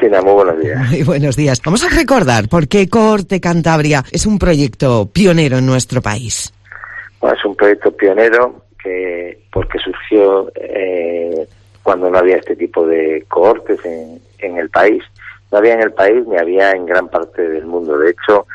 Cristina, muy buenos días. Muy buenos días. Vamos a recordar por qué Cohorte Cantabria es un proyecto pionero en nuestro país. Bueno, es un proyecto pionero porque surgió cuando no había este tipo de cohortes en el país. No había en el país ni había en gran parte del mundo. De hecho,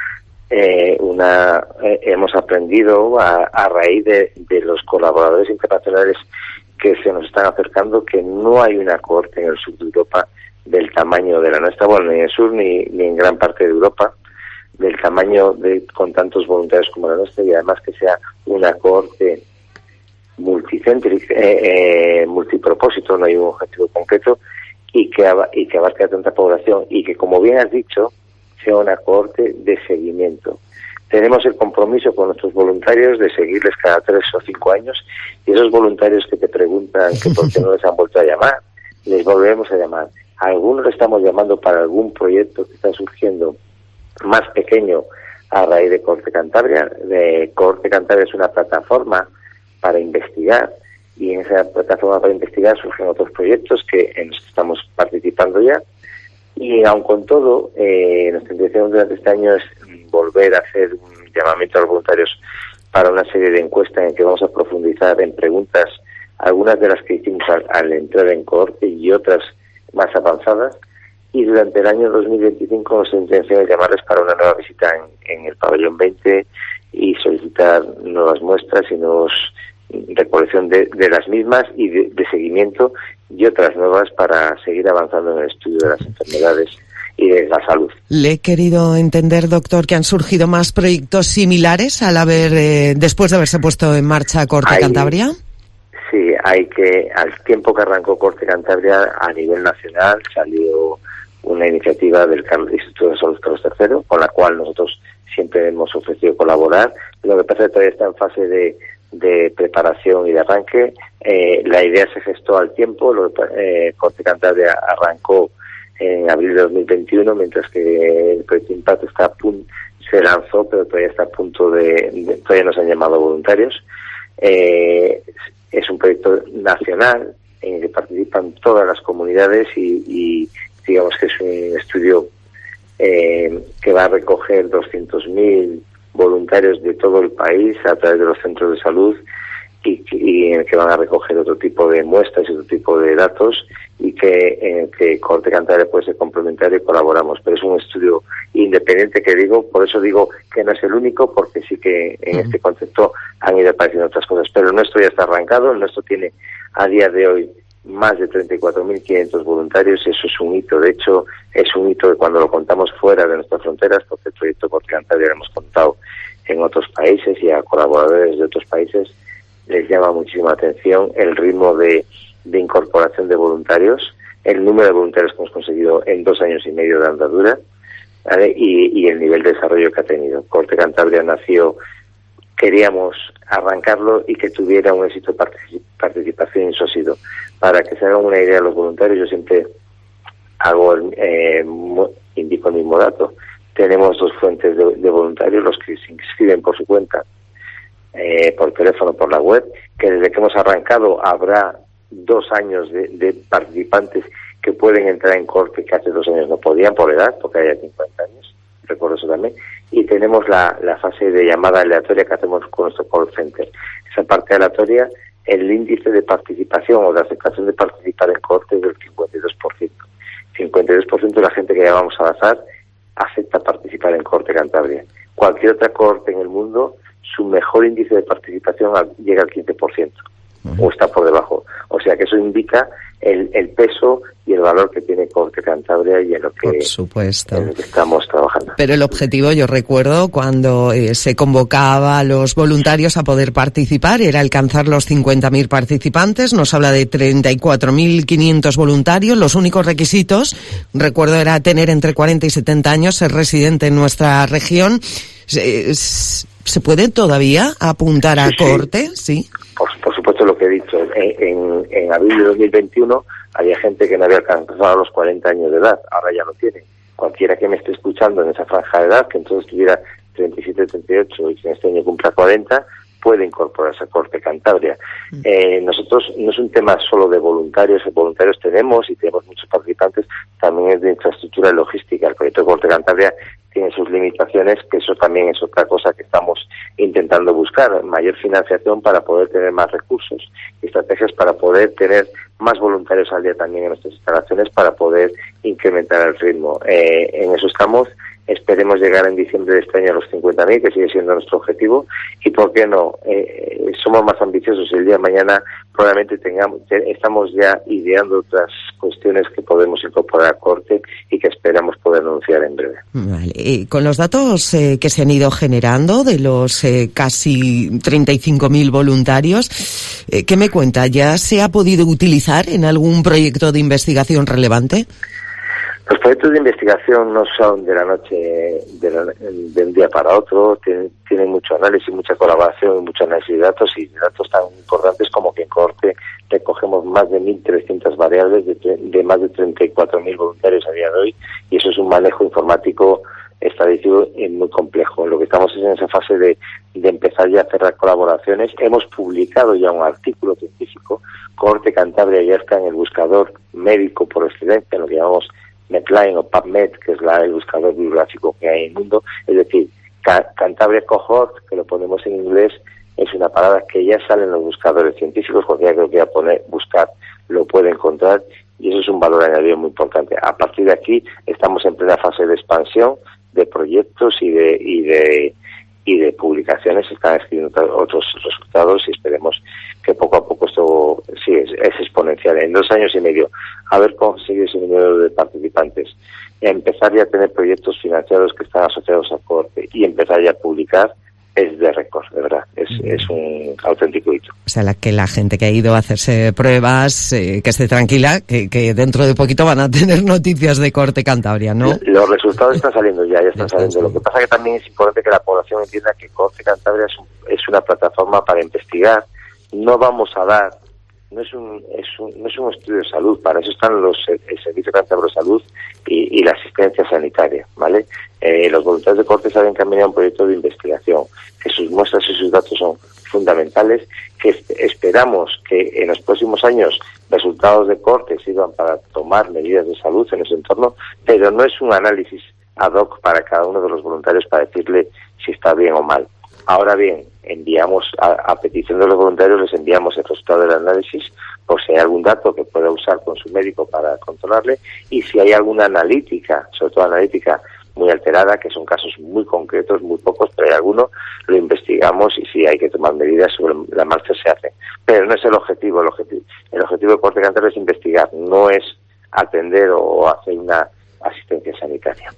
hemos aprendido a raíz de los colaboradores internacionales que se nos están acercando que no hay una cohorte en el sur de Europa del tamaño de la nuestra, bueno, ni en el sur ni en gran parte de Europa, del tamaño con tantos voluntarios como la nuestra, y además que sea una cohorte multicéntrica, multipropósito, no hay un objetivo concreto, y que abarque a tanta población, y que, como bien has dicho, sea una cohorte de seguimiento. Tenemos el compromiso con nuestros voluntarios de seguirles cada 3 o 5 años, y esos voluntarios que te preguntan que por qué no les han vuelto a llamar, les volvemos a llamar. A algunos le estamos llamando para algún proyecto que está surgiendo más pequeño a raíz de Cohorte Cantabria. Cohorte Cantabria es una plataforma para investigar, y en esa plataforma para investigar surgen otros proyectos en los que estamos participando ya. Y aun con todo, nuestra intención durante este año es volver a hacer un llamamiento a los voluntarios para una serie de encuestas en que vamos a profundizar en preguntas, algunas de las que hicimos al entrar en cohorte y otras más avanzadas. Y durante el año 2025 nuestra intención es llamarles para una nueva visita en el pabellón 20 y solicitar nuevas muestras y nuevos recolección de las mismas y de seguimiento, y otras nuevas para seguir avanzando en el estudio de las enfermedades y de la salud. Le he querido entender, doctor, que han surgido más proyectos similares después de haberse puesto en marcha Cohorte Cantabria. Sí, al tiempo que arrancó Cohorte Cantabria a nivel nacional salió una iniciativa del Instituto de Salud Carlos III, con la cual nosotros siempre hemos ofrecido colaborar. Lo que pasa es que todavía está en fase de preparación y de arranque. La idea se gestó al tiempo. Cohorte Cantabria arrancó en abril de 2021, mientras que el proyecto Impact se lanzó, pero todavía está a punto todavía nos han llamado voluntarios. Es un proyecto nacional en el que participan todas las comunidades y digamos que es un estudio que va a recoger 200.000 voluntarios de todo el país a través de los centros de salud, y en el que van a recoger otro tipo de muestras y otro tipo de datos, y en el que Cohorte Cantabria puede ser complementario y colaboramos. Pero es un estudio independiente por eso digo que no es el único, porque sí que en este concepto han ido apareciendo otras cosas. Pero el nuestro ya está arrancado. El nuestro tiene a día de hoy más de 34.500 voluntarios, y eso es un hito. De hecho, es un hito que cuando lo contamos fuera de nuestras fronteras, porque el proyecto Cohorte Cantabria lo hemos contado en otros países y a colaboradores de otros países, les llama muchísima atención el ritmo de incorporación de voluntarios, el número de voluntarios que hemos conseguido en 2 años y medio de andadura, ¿vale? Y el nivel de desarrollo que ha tenido. Cohorte Cantabria queríamos arrancarlo y que tuviera un éxito de participación insólido. Para que se hagan una idea de los voluntarios, yo siempre indico el mismo dato. Tenemos 2 fuentes de voluntarios, los que se inscriben por su cuenta, por teléfono, por la web, que desde que hemos arrancado habrá 2 años de participantes que pueden entrar en Cohorte, que hace 2 años no podían por edad, porque hay 50 años, recuerdo eso también. Y tenemos la fase de llamada aleatoria que hacemos con nuestro call center. Esa parte aleatoria, el índice de participación o de aceptación de participar en Cohorte es del 52%. 52% de la gente que llamamos al azar acepta participar en Cohorte Cantabria. Cualquier otra cohorte en el mundo, su mejor índice de participación llega al 15%, o está por debajo. O sea que eso indica el peso y el valor que tiene Cohorte Cantabria y en lo que estamos trabajando. Pero el objetivo, yo recuerdo, cuando se convocaba a los voluntarios a poder participar, era alcanzar los 50.000 participantes. Nos habla de 34.500 voluntarios. Los únicos requisitos, recuerdo, era tener entre 40 y 70 años, ser residente en nuestra región. ¿Se puede todavía apuntar a Cohorte? Sí. Por supuesto, lo que he dicho. En abril de 2021 había gente que no había alcanzado los 40 años de edad. Ahora ya lo tiene. Cualquiera que me esté escuchando en esa franja de edad, que entonces tuviera 37, 38 y que este año cumpla 40, puede incorporarse a Corte Cantabria. Nosotros no es un tema solo de voluntarios tenemos y tenemos muchos participantes, también es de infraestructura y logística. El proyecto de Corte Cantabria tiene sus limitaciones, que eso también es otra cosa que estamos intentando buscar, mayor financiación para poder tener más recursos, estrategias para poder tener más voluntarios al día también en nuestras instalaciones para poder incrementar el ritmo. En eso estamos. Esperemos llegar en diciembre de este año a los 50.000, que sigue siendo nuestro objetivo, y por qué no, somos más ambiciosos. El día de mañana probablemente estamos ya ideando otras cuestiones que podemos incorporar a Corte y que esperamos poder anunciar en breve. Vale. Con los datos que se han ido generando de los casi 35.000 voluntarios, ¿qué me cuenta? ¿Ya se ha podido utilizar en algún proyecto de investigación relevante? Los proyectos de investigación no son de la noche, de un día para otro, tienen mucho análisis, mucha colaboración y mucho análisis de datos, y datos tan importantes como que en Corte recogemos más de 1.300 variables de más de 34.000 voluntarios a día de hoy, y eso es un manejo informático estadístico muy complejo. Lo que estamos es en esa fase de empezar ya a cerrar colaboraciones. Hemos publicado ya un artículo científico. Corte Cantabria ya está en el buscador médico por excelencia, lo que llamamos Medline o PubMed, que es el buscador bibliográfico que hay en el mundo. Es decir, Cantabria Cohort, que lo ponemos en inglés, es una palabra que ya sale en los buscadores científicos. Cualquiera que lo quiera buscar lo puede encontrar, y eso es un valor añadido muy importante. A partir de aquí estamos en plena fase de expansión de proyectos y de publicaciones. Se están escribiendo otros resultados y esperemos que poco a poco esto sí es exponencial. En 2 años y medio haber conseguido ese número de participantes, empezar ya a tener proyectos financiados que están asociados a Corte y empezar ya a publicar, es de récord, de verdad. Es un auténtico hito. O sea, que la gente que ha ido a hacerse pruebas, que esté tranquila, que dentro de poquito van a tener noticias de Corte Cantabria, ¿no? Los resultados están saliendo ya están saliendo. Lo que pasa que también es importante que la población entienda que Corte Cantabria es una plataforma para investigar. No vamos a dar, no es un estudio de salud, para eso están el Servicio Cántabro de Salud y la asistencia sanitaria, ¿vale? Los voluntarios de Corte saben que han venido a un proyecto de investigación, que sus muestras y sus datos son fundamentales, que esperamos que en los próximos años resultados de Corte sirvan para tomar medidas de salud en ese entorno, pero no es un análisis ad hoc para cada uno de los voluntarios para decirle si está bien o mal. Ahora bien, enviamos a petición de los voluntarios, les enviamos el resultado del análisis por si hay algún dato que pueda usar con su médico para controlarle, y si hay alguna analítica, sobre todo analítica muy alterada, que son casos muy concretos, muy pocos, pero hay alguno, lo investigamos y si hay que tomar medidas sobre la marcha se hace. Pero no es el objetivo. El objetivo de Corte Cantabria es investigar, no es atender o hacer una asistencia sanitaria.